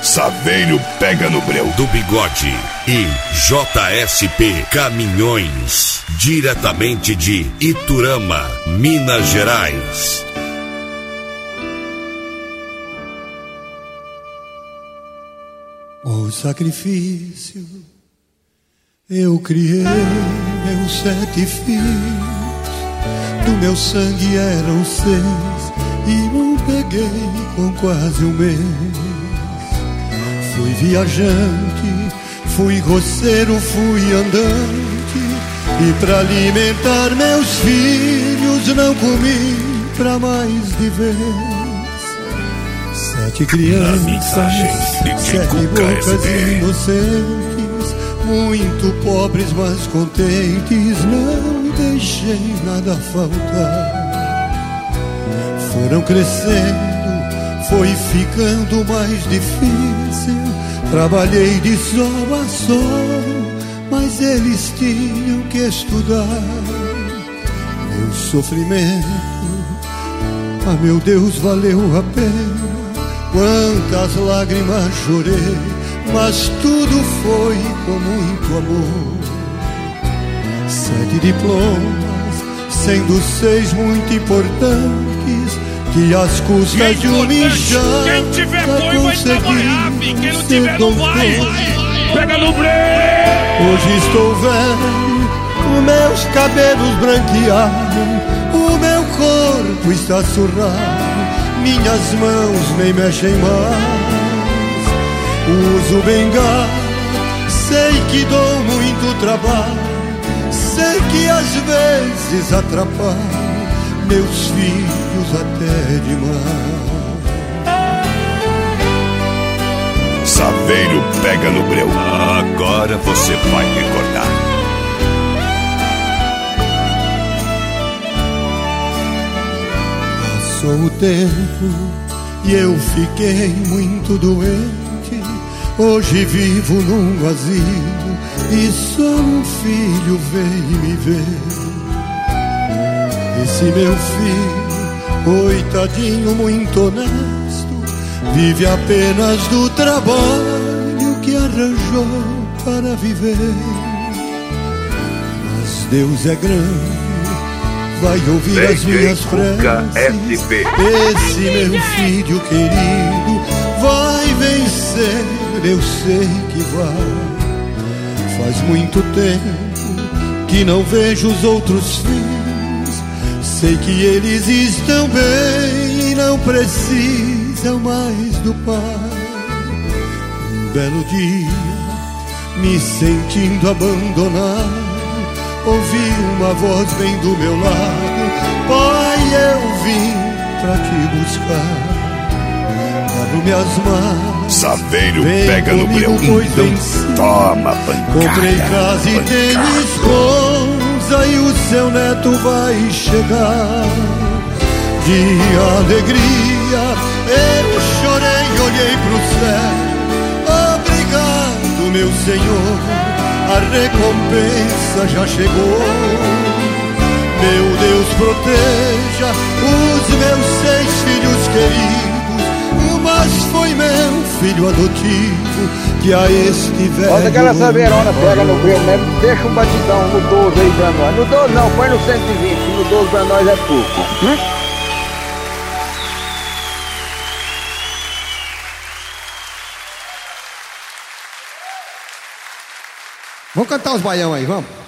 Saveiro pega no breu do Bigode e JSP Caminhões, diretamente de Iturama, Minas Gerais. O sacrifício eu criei meus 7 filhos, do meu sangue eram 6 e não peguei com quase um mês. Fui viajante, fui roceiro, fui andante, e pra alimentar meus filhos não comi pra mais de vez. 7 crianças, 7 bocas inocentes, muito pobres mas contentes, não deixei nada faltar. Foram crescendo, foi ficando mais difícil, trabalhei de sol a sol, mas eles tinham que estudar. Meu sofrimento, ah meu Deus, valeu a pena. Quantas lágrimas chorei, mas tudo foi com muito amor. 7 diplomas, sendo 6 muito importantes, que às custas de um mijão quem tiver boi vai trabalhar, quem não tiver não vai. Pega no breu. Hoje estou velho, os meus cabelos branquearam, o meu corpo está surrado, minhas mãos nem mexem mais. Uso bengala, sei que dou muito trabalho, sei que às vezes atrapalho meus filhos até demais. Saveiro pega no breu. Agora você vai recordar. Passou o tempo e eu fiquei muito doente. Hoje vivo num asilo e só um filho veio me ver. Esse meu filho, coitadinho, muito honesto, vive apenas do trabalho que arranjou para viver. Mas Deus é grande, vai ouvir as minhas preces. Esse meu filho querido vai vencer, eu sei que vai. Faz muito tempo que não vejo os outros filhos, sei que eles estão bem e não precisam mais do pai. Um belo dia, me sentindo abandonado, ouvi uma voz bem do meu lado: pai, eu vim pra te buscar. Abro minhas mãos, Saveiro pega no breu, então toma pancada. Comprei casa e tenho esposa e o seu neto vai chegar. De alegria eu chorei e olhei pro céu. Obrigado, meu Senhor, a recompensa já chegou. Meu Deus, proteja os meus 6 filhos queridos, mas foi meu filho adotivo que a este velho... Bota aquela saveirona, pega no breu mesmo, deixa um batidão no 12 aí pra nós. No 12 não, põe no 120, no 12 pra nós é pouco. Vamos cantar os baião aí, vamos?